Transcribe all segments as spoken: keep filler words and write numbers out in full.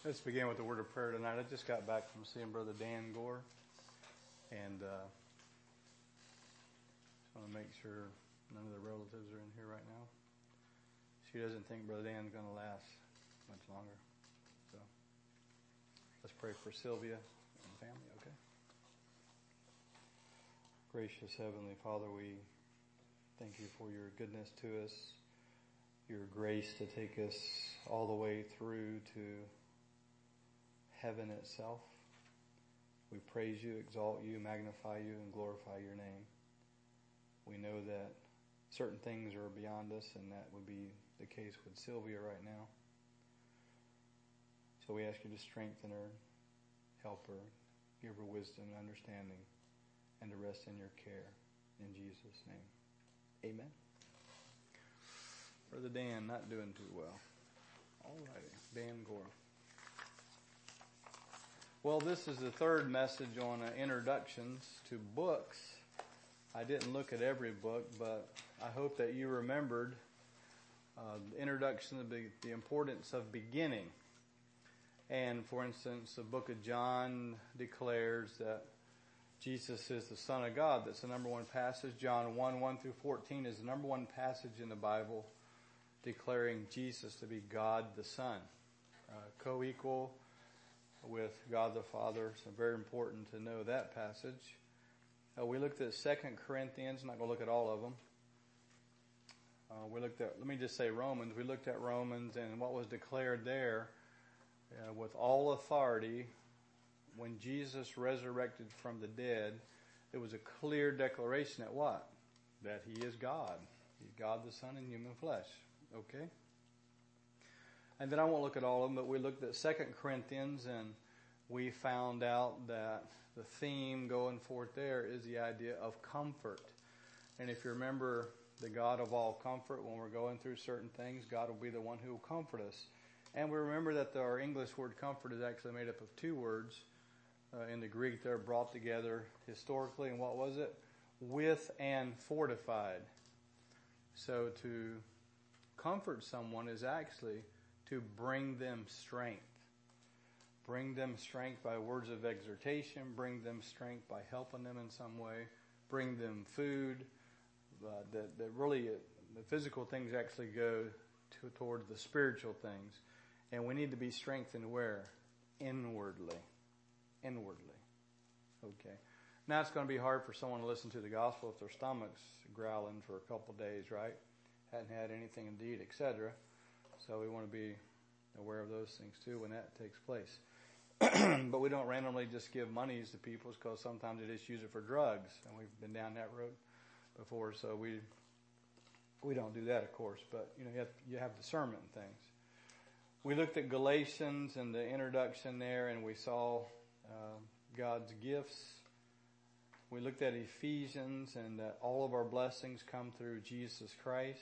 Let's begin with the word of prayer tonight. I just got back from seeing Brother Dan Gore, and uh, just want to make sure none of the relatives are in here right now. She doesn't think Brother Dan's going to last much longer. So let's pray for Sylvia and family, okay? Gracious Heavenly Father, we thank you for your goodness to us, your grace to take us all the way through to heaven itself. We praise you, exalt you, magnify you, and glorify your name. We know that certain things are beyond us, and that would be the case with Sylvia right now. So we ask you to strengthen her, help her, give her wisdom and understanding, and to rest in your care. In Jesus' name, amen. Brother Dan, not doing too well. All righty, Dan Gore. Well, this is the third message on uh, introductions to books. I didn't look at every book, but I hope that you remembered uh, the introduction of the, the importance of beginning. And for instance, the book of John declares that Jesus is the Son of God. That's the number one passage. John one, one through fourteen is the number one passage in the Bible declaring Jesus to be God the Son, uh, co-equal with God the Father. So very important to know that passage. Uh, we looked at Second Corinthians. I'm not going to look at all of them. Uh, we looked at, let me just say Romans. We looked at Romans and what was declared there uh, with all authority. When Jesus resurrected from the dead, it was a clear declaration that what? That he is God. He's God the Son in human flesh. Okay? And then I won't look at all of them, but we looked at Second Corinthians, and we found out that the theme going forth there is the idea of comfort. And if you remember the God of all comfort, when we're going through certain things, God will be the one who will comfort us. And we remember that the, our English word comfort is actually made up of two words. Uh, in the Greek, they're brought together historically, and what was it? With and fortified. So to comfort someone is actually to bring them strength. Bring them strength by words of exhortation. Bring them strength by helping them in some way. Bring them food. Uh, that, that really, uh, the physical things actually go to, towards the spiritual things. And we need to be strengthened where? Inwardly. Inwardly. Okay. Now it's going to be hard for someone to listen to the gospel if their stomach's growling for a couple of days, right? Hadn't had anything to eat, et cetera. So we want to be aware of those things too when that takes place. But we don't randomly just give monies to people because sometimes they just use it for drugs, and we've been down that road before. So we we don't do that, of course. But you know, you have, you have discernment in things. We looked at Galatians and the introduction there, and we saw uh, God's gifts. We looked at Ephesians and that all of our blessings come through Jesus Christ.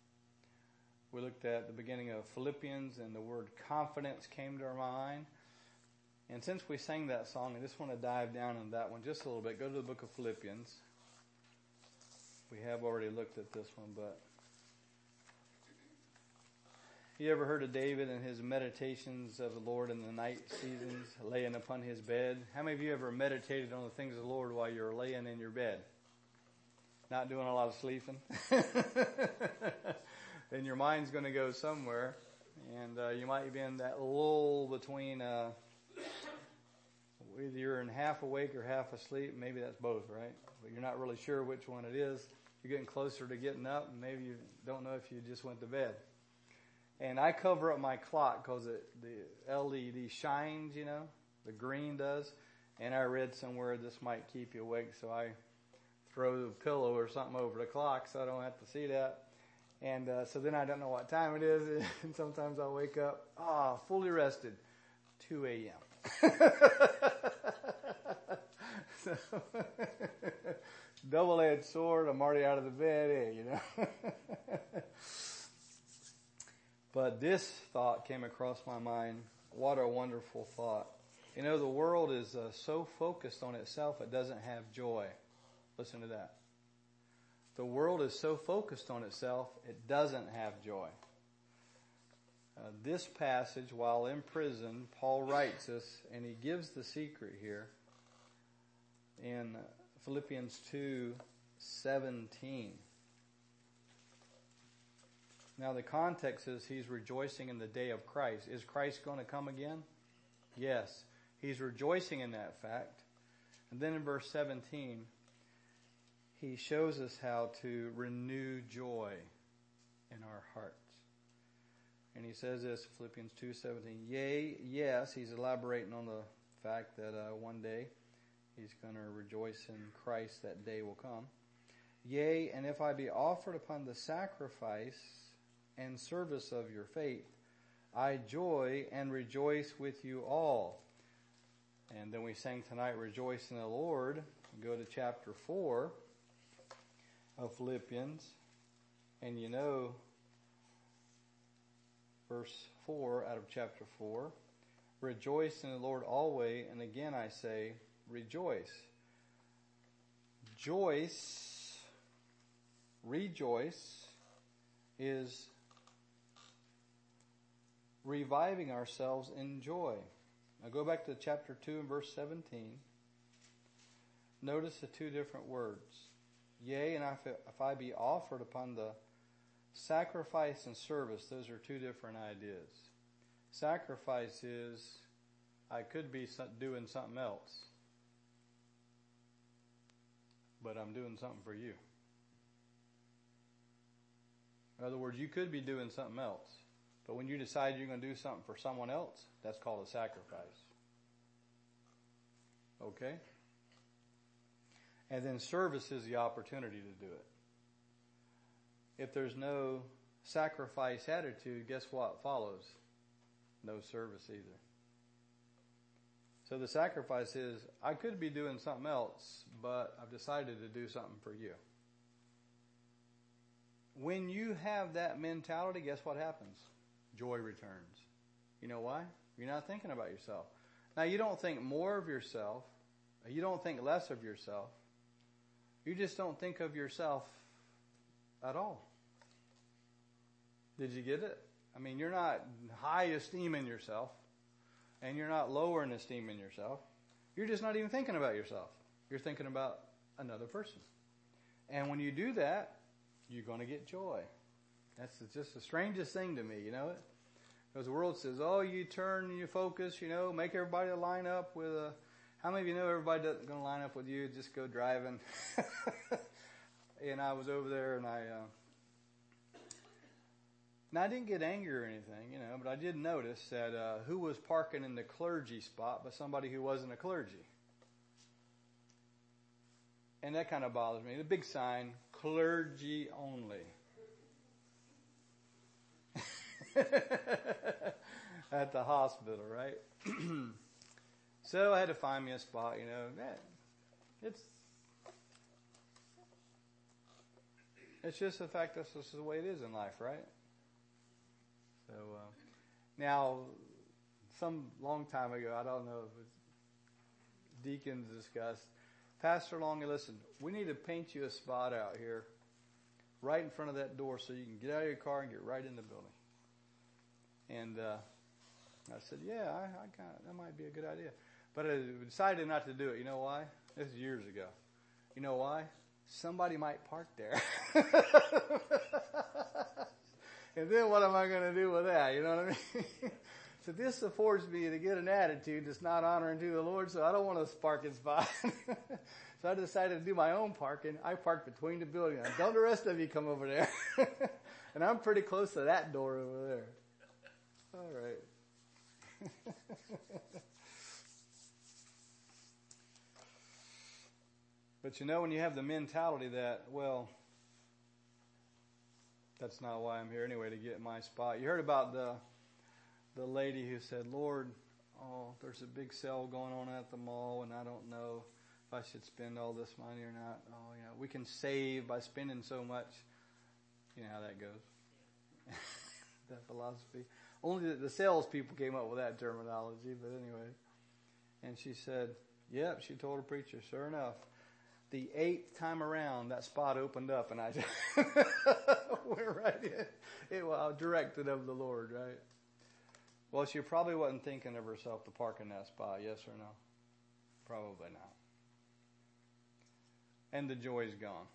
We looked at the beginning of Philippians, and the word confidence came to our mind. And since we sang that song, I just want to dive down into that one just a little bit. Go to the book of Philippians. We have already looked at this one, but you ever heard of David and his meditations of the Lord in the night seasons, laying upon his bed? How many of you ever meditated on the things of the Lord while you're laying in your bed? Not doing a lot of sleeping? Then your mind's going to go somewhere, and uh, you might be in that lull between uh, either you're in half awake or half asleep. Maybe that's both, right? But you're not really sure which one it is. You're getting closer to getting up, and maybe you don't know if you just went to bed. And I cover up my clock because the L E D shines, you know, the green does. And I read somewhere this might keep you awake, so I throw a pillow or something over the clock so I don't have to see that. And uh, so then I don't know what time it is, and sometimes I'll wake up, ah, oh, fully rested, two a.m. So, double-edged sword, I'm already out of the bed, eh, you know. But this thought came across my mind. What a wonderful thought. You know, the world is uh, so focused on itself, it doesn't have joy. Listen to that. The world is so focused on itself, it doesn't have joy. Uh, this passage, while in prison, Paul writes us, and he gives the secret here in Philippians two seventeen. Now the context is he's rejoicing in the day of Christ. Is Christ going to come again? Yes. He's rejoicing in that fact. And then in verse seventeen, he shows us how to renew joy in our hearts. And he says this, Philippians two seventeen, yea, yes, he's elaborating on the fact that uh, one day he's going to rejoice in Christ, that day will come. Yea, and if I be offered upon the sacrifice and service of your faith, I joy and rejoice with you all. And then we sang tonight, Rejoice in the Lord. Go to chapter four of Philippians, and you know, verse four out of chapter four, rejoice in the Lord always, and again I say, rejoice. Joyce, rejoice, is reviving ourselves in joy. Now go back to chapter two and verse seventeen. Notice the two different words. Yea, and if, if I be offered upon the sacrifice and service, those are two different ideas. Sacrifice is, I could be doing something else, but I'm doing something for you. In other words, you could be doing something else, but when you decide you're going to do something for someone else, that's called a sacrifice. Okay? And then service is the opportunity to do it. If there's no sacrifice attitude, guess what follows? No service either. So the sacrifice is, I could be doing something else, but I've decided to do something for you. When you have that mentality, guess what happens? Joy returns. You know why? You're not thinking about yourself. Now, you don't think more of yourself. You don't think less of yourself. You just don't think of yourself at all. Did you get it? I mean, you're not high esteeming yourself, and you're not lower in esteeming yourself. You're just not even thinking about yourself. You're thinking about another person. And when you do that, you're going to get joy. That's just the strangest thing to me, you know it? Because the world says, oh, you turn your focus, you know, make everybody line up with a... How many of you know everybody doesn't going to line up with you? Just go driving. And I was over there, and I... Uh, now, I didn't get angry or anything, you know, but I did notice that uh, who was parking in the clergy spot but somebody who wasn't a clergy. And that kind of bothers me. The big sign, clergy only. At the hospital, right? So I had to find me a spot, you know. Man, it's it's just the fact that this is the way it is in life, right? So uh, now, some long time ago, I don't know if it was deacons discussed, Pastor Longy, listen, we need to paint you a spot out here, right in front of that door, so you can get out of your car and get right in the building. And uh, I said, yeah, I, I kind of, that might be a good idea. But I decided not to do it. You know why? This is years ago. You know why? Somebody might park there. And then what am I going to do with that? You know what I mean? So this affords me to get an attitude that's not honoring to the Lord, so I don't want a parking spot. So I decided to do my own parking. I parked between the buildings. Don't the rest of you come over there. And I'm pretty close to that door over there. All right. But you know, when you have the mentality that, well, that's not why I'm here anyway, to get my spot. You heard about the the lady who said, Lord, oh, there's a big sale going on at the mall, and I don't know if I should spend all this money or not. Oh, you know, we can save by spending so much. You know how that goes. That philosophy. Only the, the salespeople came up with that terminology, but anyway. And she said, yep, she told her preacher, sure enough. The eighth time around, that spot opened up, and I just went right in. It was directed of the Lord, right? Well, she probably wasn't thinking of herself to park in that spot, yes or no? Probably not. And the joy's gone.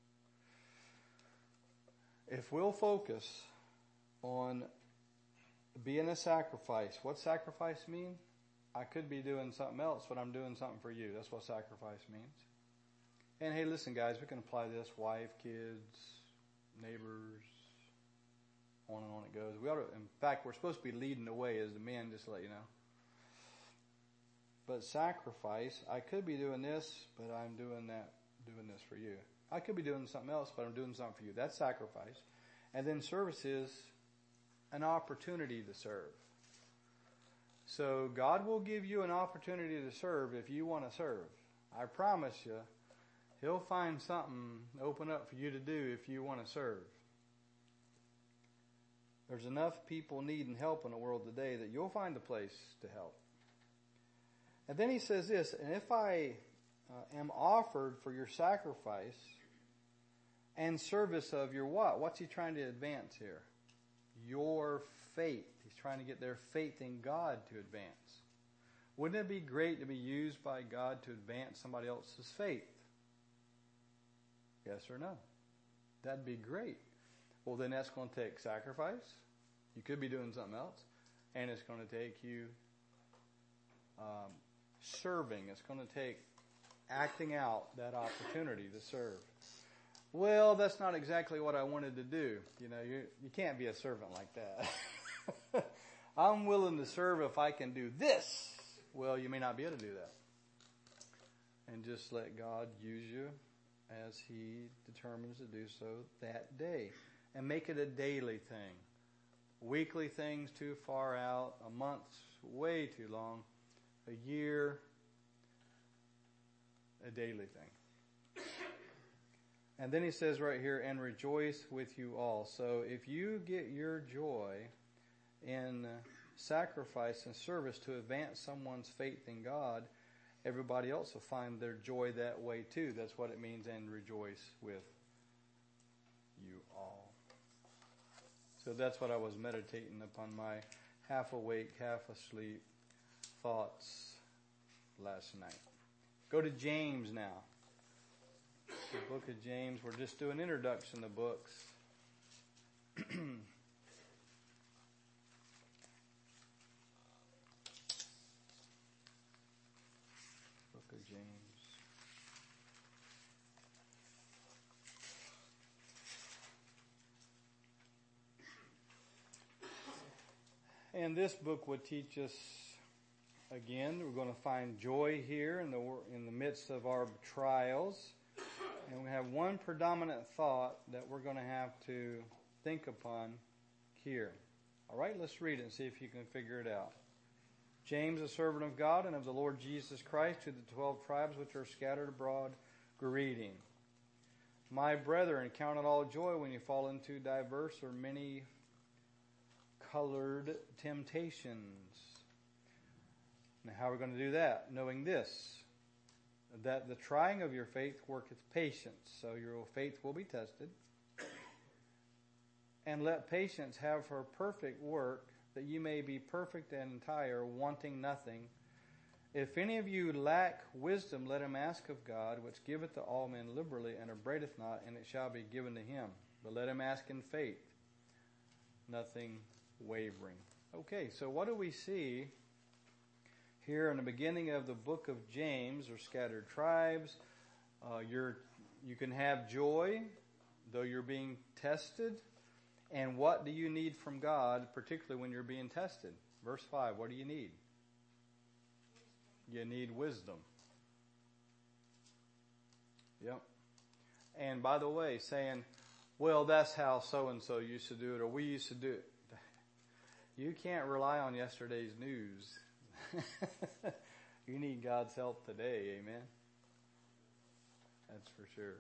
If we'll focus on being a sacrifice, what sacrifice mean? I could be doing something else, but I'm doing something for you. That's what sacrifice means. And hey, listen, guys, we can apply this: wife, kids, neighbors, on and on it goes. We ought to, in fact, we're supposed to be leading the way as the men, just to let you know. But sacrifice, I could be doing this, but I'm doing that, doing this for you. I could be doing something else, but I'm doing something for you. That's sacrifice. And then service is an opportunity to serve. So God will give you an opportunity to serve if you want to serve. I promise you, He'll find something open up for you to do if you want to serve. There's enough people needing help in the world today that you'll find a place to help. And then he says this, and if I uh, am offered for your sacrifice and service of your what? What's he trying to advance here? Your faith. He's trying to get their faith in God to advance. Wouldn't it be great to be used by God to advance somebody else's faith? Yes or no? That'd be great. Well, then that's going to take sacrifice. You could be doing something else. And it's going to take you um, serving. It's going to take acting out that opportunity to serve. Well, that's not exactly what I wanted to do. You know, you, you can't be a servant like that. I'm willing to serve if I can do this. Well, you may not be able to do that. And just let God use you as He determines to do so that day. And make it a daily thing. Weekly things too far out. A month's way too long. A year, a daily thing. And then he says right here, and rejoice with you all. So if you get your joy in sacrifice and service to advance someone's faith in God, everybody else will find their joy that way too. That's what it means, and rejoice with you all. So that's what I was meditating upon my half awake, half asleep thoughts last night. Go to James now. The book of James. We're just doing introduction to books. Book of James. And this book would teach us, again, we're going to find joy here in the in the midst of our trials. And we have one predominant thought that we're going to have to think upon here. All right, let's read it and see if you can figure it out. James, a servant of God and of the Lord Jesus Christ, to the twelve tribes which are scattered abroad, greeting. My brethren, count it all joy when you fall into diverse or many colored temptations. Now, how are we going to do that? Knowing this, that the trying of your faith worketh patience. So your faith will be tested. And let patience have her perfect work, that you may be perfect and entire, wanting nothing. If any of you lack wisdom, let him ask of God, which giveth to all men liberally, and upbraideth not, and it shall be given to him. But let him ask in faith, nothing wavering. Okay, so what do we see here in the beginning of the book of James, or scattered tribes? Uh, you're, you can have joy, though you're being tested. And what do you need from God, particularly when you're being tested? Verse five, what do you need? You need wisdom. Yep. And by the way, saying, well, that's how so-and-so used to do it, or we used to do it. You can't rely on yesterday's news. You need God's help today, amen? That's for sure.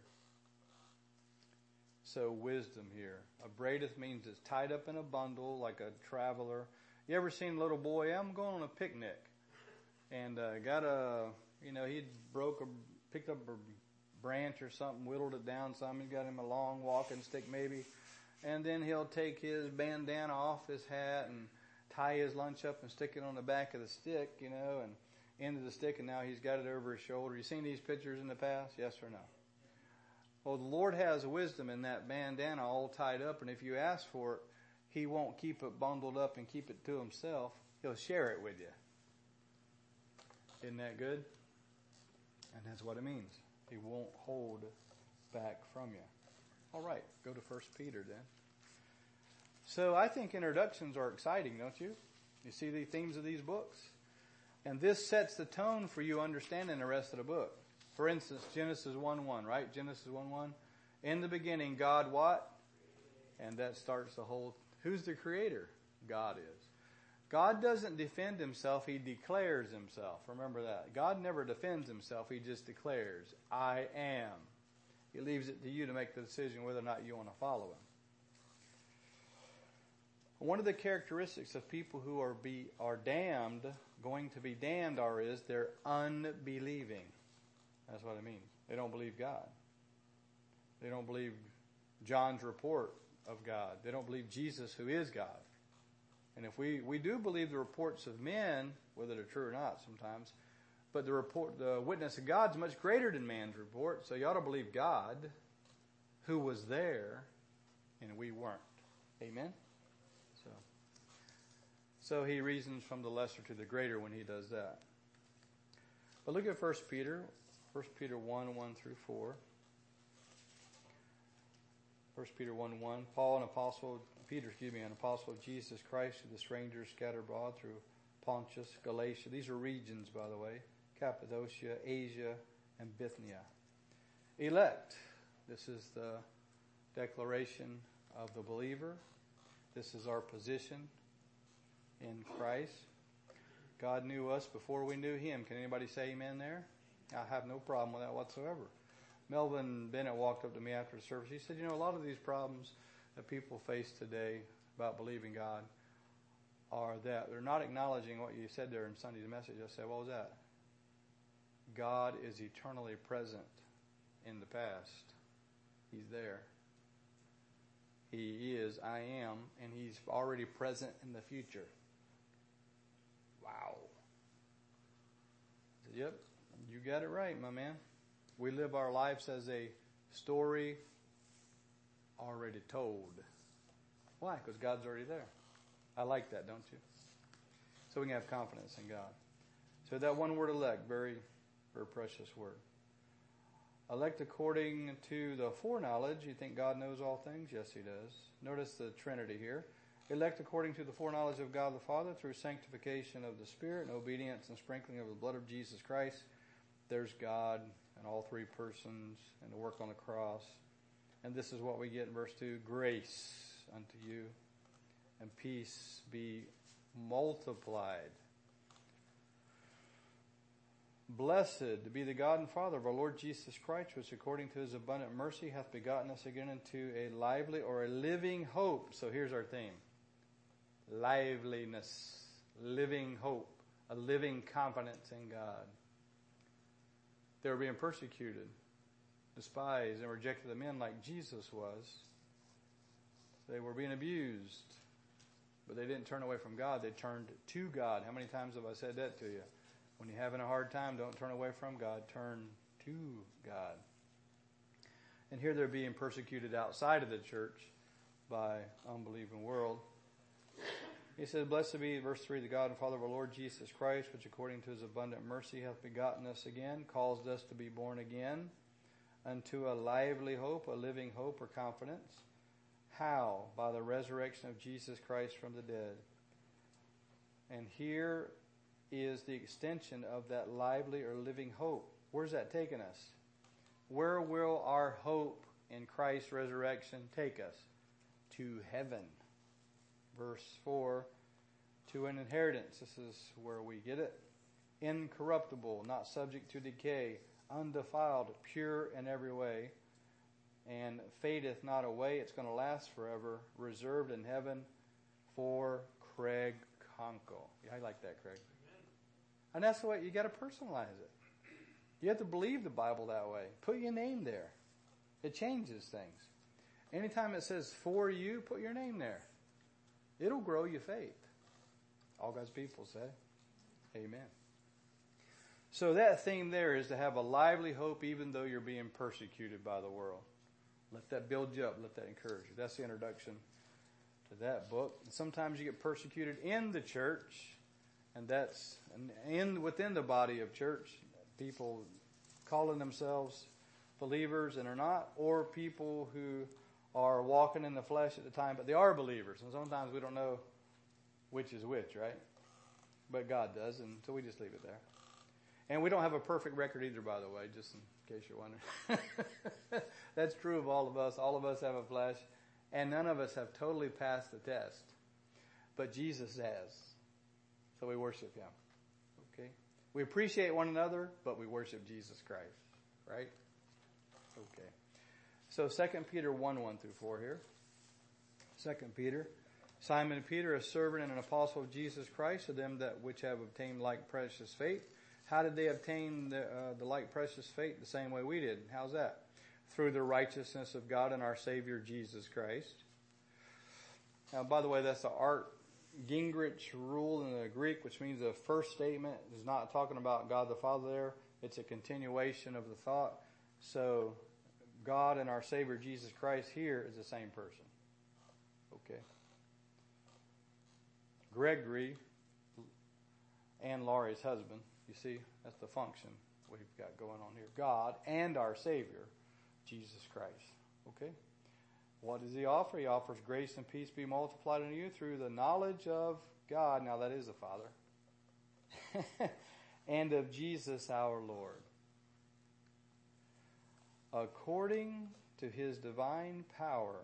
So wisdom here. Upbraideth means it's tied up in a bundle like a traveler. You ever seen a little boy? I'm going on a picnic. And uh, got a, you know, he broke a, picked up a branch or something, whittled it down some. He's got him a long walking stick maybe. And then he'll take his bandana off his hat and tie his lunch up and stick it on the back of the stick, you know, and end of the stick, and now he's got it over his shoulder. You seen these pictures in the past? Yes or no? Well, the Lord has wisdom in that bandana all tied up, and if you ask for it, he won't keep it bundled up and keep it to himself. He'll share it with you. Isn't that good? And that's what it means. He won't hold back from you. All right, go to First Peter then. So I think introductions are exciting, don't you? You see the themes of these books? And this sets the tone for you understanding the rest of the book. For instance, Genesis one one, right? Genesis one one. In the beginning, God what? And that starts the whole... Who's the creator? God is. God doesn't defend himself, he declares himself. Remember that. God never defends himself, he just declares, I am. He leaves it to you to make the decision whether or not you want to follow him. One of the characteristics of people who are be are damned, going to be damned are is they're unbelieving. That's what it means. They don't believe God. They don't believe John's report of God. They don't believe Jesus, who is God. And if we, we do believe the reports of men, whether they're true or not sometimes, but the report, the witness of God is much greater than man's report. So you ought to believe God, who was there, and we weren't. Amen? So, so he reasons from the lesser to the greater when he does that. But look at First Peter, First Peter one, one through four. First Peter one, one. Paul, an apostle, Peter, excuse me, an apostle of Jesus Christ to the strangers scattered abroad through Pontus, Galatia. These are regions, by the way. Cappadocia, Asia, and Bithynia. Elect. This is the declaration of the believer. This is our position in Christ. God knew us before we knew him. Can anybody say amen there? I have no problem with that whatsoever. Melvin Bennett walked up to me after the service. He said, you know, a lot of these problems that people face today about believing God are that they're not acknowledging what you said there in Sunday's message. I said, what was that? God is eternally present in the past. He's there. He is, I am, and he's already present in the future. Wow. I said, yep, you got it right, my man. We live our lives as a story already told. Why? Because God's already there. I like that, don't you? So we can have confidence in God. So that one word elect, very, very precious word. Elect according to the foreknowledge. You think God knows all things? Yes, he does. Notice the Trinity here. Elect according to the foreknowledge of God the Father through sanctification of the Spirit and obedience and sprinkling of the blood of Jesus Christ. There's God and all three persons and the work on the cross. And this is what we get in verse two. Grace unto you and peace be multiplied. Blessed be the God and Father of our Lord Jesus Christ, which according to his abundant mercy hath begotten us again into a lively or a living hope. So here's our theme. Liveliness, living hope, a living confidence in God. They were being persecuted, despised, and rejected of men like Jesus was. They were being abused, but they didn't turn away from God. They turned to God. How many times have I said that to you? When you're having a hard time, don't turn away from God. Turn to God. And here they're being persecuted outside of the church by unbelieving world. He says, blessed be, verse three, the God and Father of our Lord Jesus Christ, which according to his abundant mercy hath begotten us again, caused us to be born again unto a lively hope, a living hope or confidence. How? By the resurrection of Jesus Christ from the dead. And here is the extension of that lively or living hope. Where's that taking us? Where will our hope in Christ's resurrection take us? To heaven. Verse four, to an inheritance. This is where we get it. Incorruptible, not subject to decay, undefiled, pure in every way, and fadeth not away. It's going to last forever. Reserved in heaven for Craig Conkle. Yeah, I like that, Craig. And that's the way you got to personalize it. You have to believe the Bible that way. Put your name there. It changes things. Anytime it says for you, put your name there. It'll grow your faith. All God's people say, amen. So that theme there is to have a lively hope even though you're being persecuted by the world. Let that build you up. Let that encourage you. That's the introduction to that book. And sometimes you get persecuted in the church, and that's in within the body of church. People calling themselves believers and are not, or people who are walking in the flesh at the time, but they are believers. And sometimes we don't know which is which, right? But God does, and so we just leave it there. And we don't have a perfect record either, by the way, just in case you're wondering. That's true of all of us. All of us have a flesh, and none of us have totally passed the test. But Jesus has. So we worship Him. Okay? We appreciate one another, but we worship Jesus Christ. Right? Okay. So Second Peter one, one through four here. Second Peter. Simon Peter, a servant and an apostle of Jesus Christ, to them that which have obtained like precious faith. How did they obtain the, uh, the like precious faith? The same way we did. How's that? Through the righteousness of God and our Savior Jesus Christ. Now, by the way, that's the Art Gingrich rule in the Greek, which means the first statement is not talking about God the Father there. It's a continuation of the thought. So, God and our Savior Jesus Christ here is the same person. Okay. Gregory and Laurie's husband. You see, that's the function we've got going on here. God and our Savior, Jesus Christ. Okay? What does He offer? He offers grace and peace be multiplied unto you through the knowledge of God. Now that is the Father. And of Jesus our Lord. According to His divine power,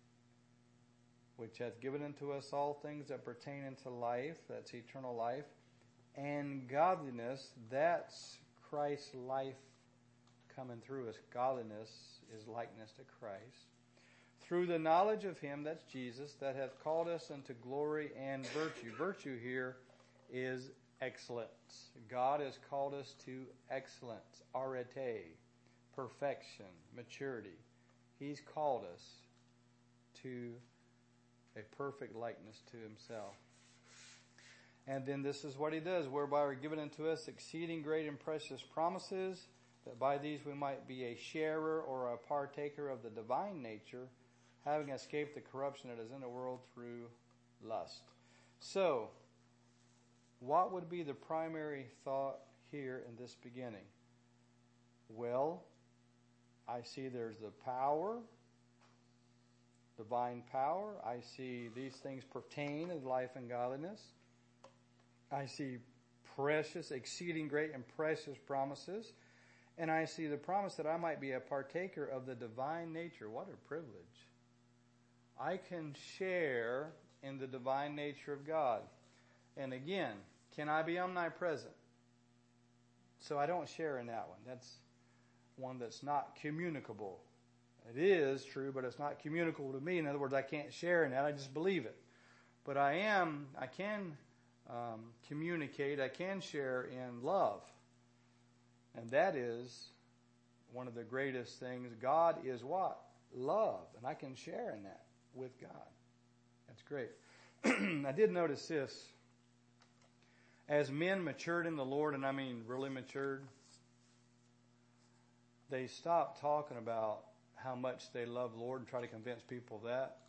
which hath given unto us all things that pertain unto life, that's eternal life, and godliness, that's Christ's life coming through us. Godliness is likeness to Christ. Through the knowledge of Him, that's Jesus, that hath called us unto glory and virtue. Virtue here is excellence. God has called us to excellence, arete, perfection, maturity. He's called us to a perfect likeness to Himself. And then this is what He does, whereby are given unto us exceeding great and precious promises, that by these we might be a sharer or a partaker of the divine nature, having escaped the corruption that is in the world through lust. So, what would be the primary thought here in this beginning? Well, I see there's the power, divine power. I see these things pertain to life and godliness. I see precious, exceeding great and precious promises. And I see the promise that I might be a partaker of the divine nature. What a privilege. I can share in the divine nature of God. And again, can I be omnipresent? So I don't share in that one. That's one that's not communicable. It is true, but it's not communicable to me. In other words, I can't share in that. I just believe it. But I am, I can um, communicate, I can share in love. And that is one of the greatest things. God is what? Love. And I can share in that with God. That's great. I did notice this. As men matured in the Lord, and I mean really matured, they stopped talking about how much they love the Lord and try to convince people of that.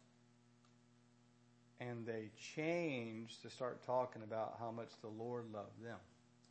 And they changed to start talking about how much the Lord loved them.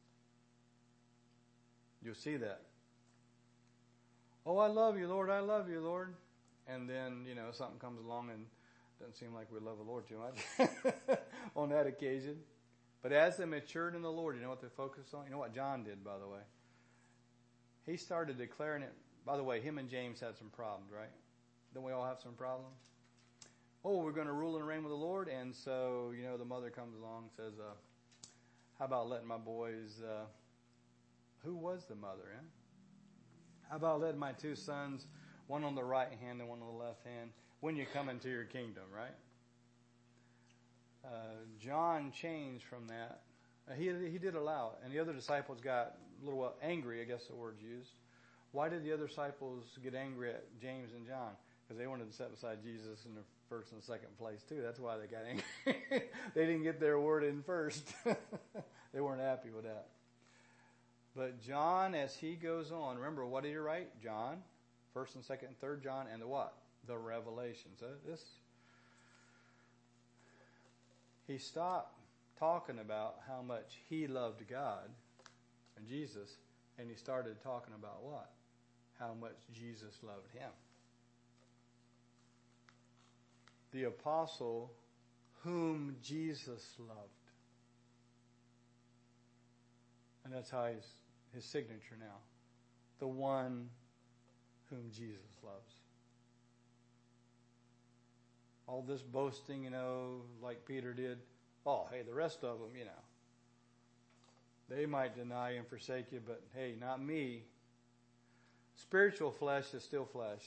You'll see that. Oh, I love you, Lord. I love you, Lord. And then, you know, something comes along and it doesn't seem like we love the Lord too much on that occasion. But as they matured in the Lord, you know what they focused on? You know what John did, by the way? He started declaring it. By the way, him and James had some problems, right? Don't we all have some problems? Oh, we're going to rule and reign with the Lord. And so, you know, the mother comes along and says, uh, how about letting my boys, uh, who was the mother, eh? How about letting my two sons, one on the right hand and one on the left hand, when you come into your kingdom, right? Uh, John changed from that. Uh, he, he did allow it. And the other disciples got a little uh, angry, I guess the word's used. Why did the other disciples get angry at James and John? Because they wanted to set beside Jesus in the first and second place too. That's why they got angry. They didn't get their word in first. They weren't happy with that. But John, as he goes on, remember, what did he write? John, first and second and third John, and the what? The Revelation. So this, he stopped talking about how much he loved God and Jesus, and he started talking about what? How much Jesus loved him. The apostle whom Jesus loved. And that's how his, his signature now. The one whom Jesus loves. All this boasting, you know, like Peter did. Oh, hey, the rest of them, you know. They might deny and forsake you, but hey, not me. Spiritual flesh is still flesh.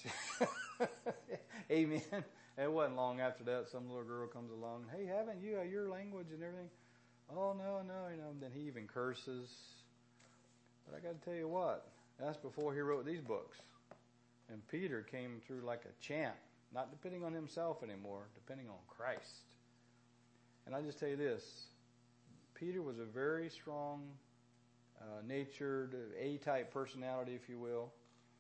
Amen. It wasn't long after that, some little girl comes along. Hey, haven't you uh, your language and everything? Oh, no, no, you know. Then he even curses. But I got to tell you what, that's before he wrote these books. And Peter came through like a champ, not depending on himself anymore, depending on Christ. And I just tell you this, Peter was a very strong, uh, natured, A-type personality, if you will.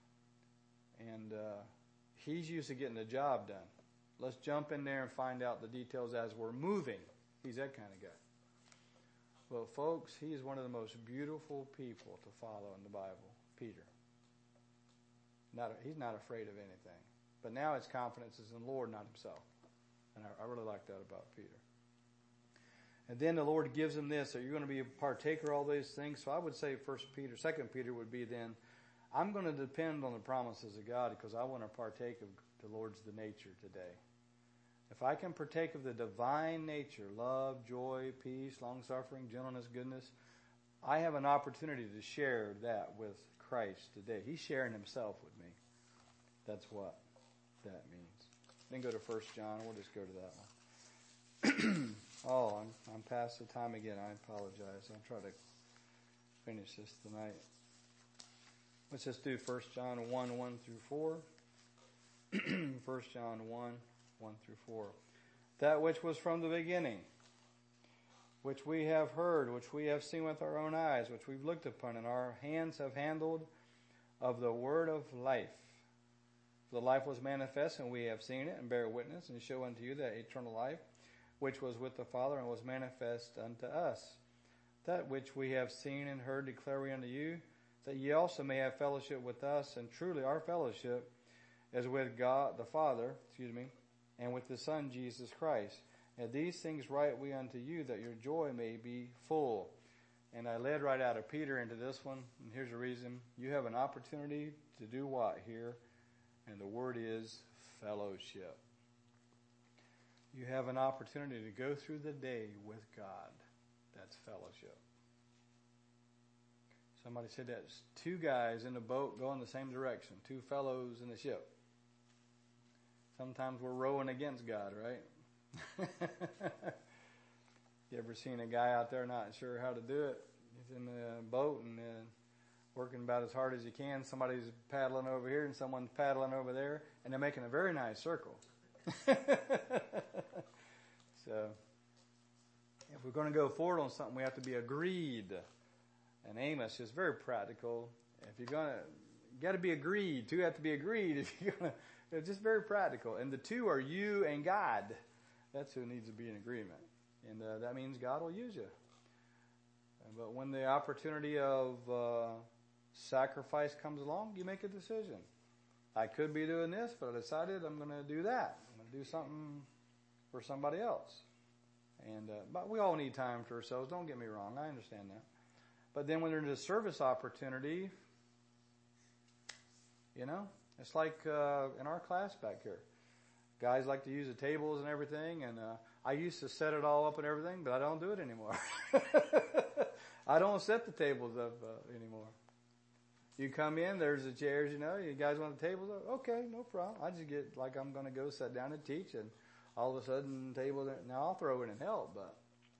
And uh, he's used to getting the job done. Let's jump in there and find out the details as we're moving. He's that kind of guy. Well, folks, he is one of the most beautiful people to follow in the Bible, Peter. Not a, he's not afraid of anything. But now his confidence is in the Lord, not himself. And I, I really like that about Peter. And then the Lord gives him this. Are you going to be a partaker of all these things? So I would say First Peter, Second Peter would be then, I'm going to depend on the promises of God because I want to partake of the Lord's the nature today. If I can partake of the divine nature, love, joy, peace, long-suffering, gentleness, goodness, I have an opportunity to share that with Christ today. He's sharing himself with me. That's what that means. Then go to First John. We'll just go to that one. Oh, I'm, I'm past the time again. I apologize. I'll try to finish this tonight. Let's just do First John one, one through four. First John one, one through four. That which was from the beginning, which we have heard, which we have seen with our own eyes, which we've looked upon, and our hands have handled of the word of life. The life was manifest, and we have seen it, and bear witness, and show unto you that eternal life, which was with the Father, and was manifest unto us. That which we have seen and heard declare we unto you, that ye also may have fellowship with us, and truly our fellowship is with God the Father, excuse me, and with the Son Jesus Christ. And these things write we unto you, that your joy may be full. And I led right out of Peter into this one, and here's the reason. You have an opportunity to do what here? And the word is fellowship. You have an opportunity to go through the day with God. That's fellowship. Somebody said that's two guys in a boat going the same direction. Two fellows in the ship. Sometimes we're rowing against God, right? You ever seen a guy out there not sure how to do it? He's in the boat and uh, working about as hard as he can. Somebody's paddling over here and someone's paddling over there. And they're making a very nice circle. So, if we're going to go forward on something, we have to be agreed. And Amos is very practical. If you're going to, you got to be agreed. Two have to be agreed. If you're going to, it's just very practical. And the two are you and God. That's who needs to be in agreement. And uh, that means God will use you. But when the opportunity of uh, sacrifice comes along, you make a decision. I could be doing this, but I decided I'm going to do that. I'm going to do something for somebody else. And uh, but we all need time for ourselves. Don't get me wrong. I understand that. But then when there's a service opportunity, you know, it's like uh, in our class back here. Guys like to use the tables and everything, and uh, I used to set it all up and everything, but I don't do it anymore. I don't set the tables up uh, anymore. You come in, there's the chairs, you know, you guys want the tables up? Okay, no problem. I just get like I'm going to go sit down and teach, and all of a sudden, tables, now I'll throw in and help, but,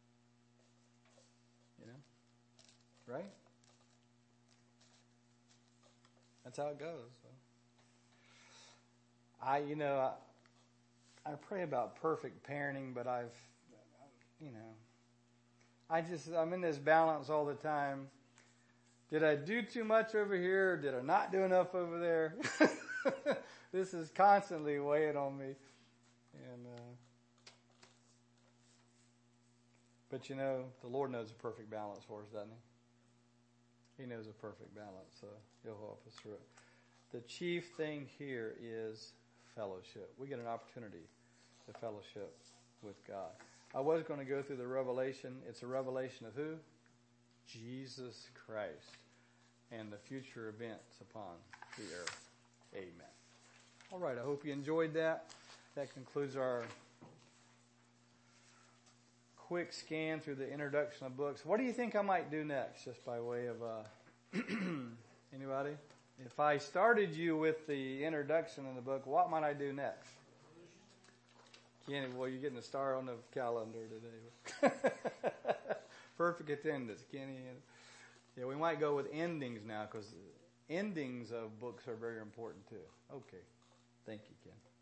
you know, right? That's how it goes. So. I, you know, I, I pray about perfect parenting, but I've, you know, I just, I'm in this balance all the time. Did I do too much over here? Did I not do enough over there? This is constantly weighing on me. And, uh, but you know, the Lord knows a perfect balance for us, doesn't He? He knows a perfect balance, so He'll help us through it. The chief thing here is fellowship. We get an opportunity to fellowship with God. I was going to go through the revelation. It's a revelation of who? Jesus Christ and the future events upon the earth. Amen. All right, I hope you enjoyed that. That concludes our quick scan through the introduction of books. What do you think I might do next, just by way of uh, anybody? If I started you with the introduction in the book, what might I do next? Kenny, well, you're getting a star on the calendar today. Perfect attendance, Kenny. Yeah, we might go with endings now, because endings of books are very important too. Okay. Thank you, Ken.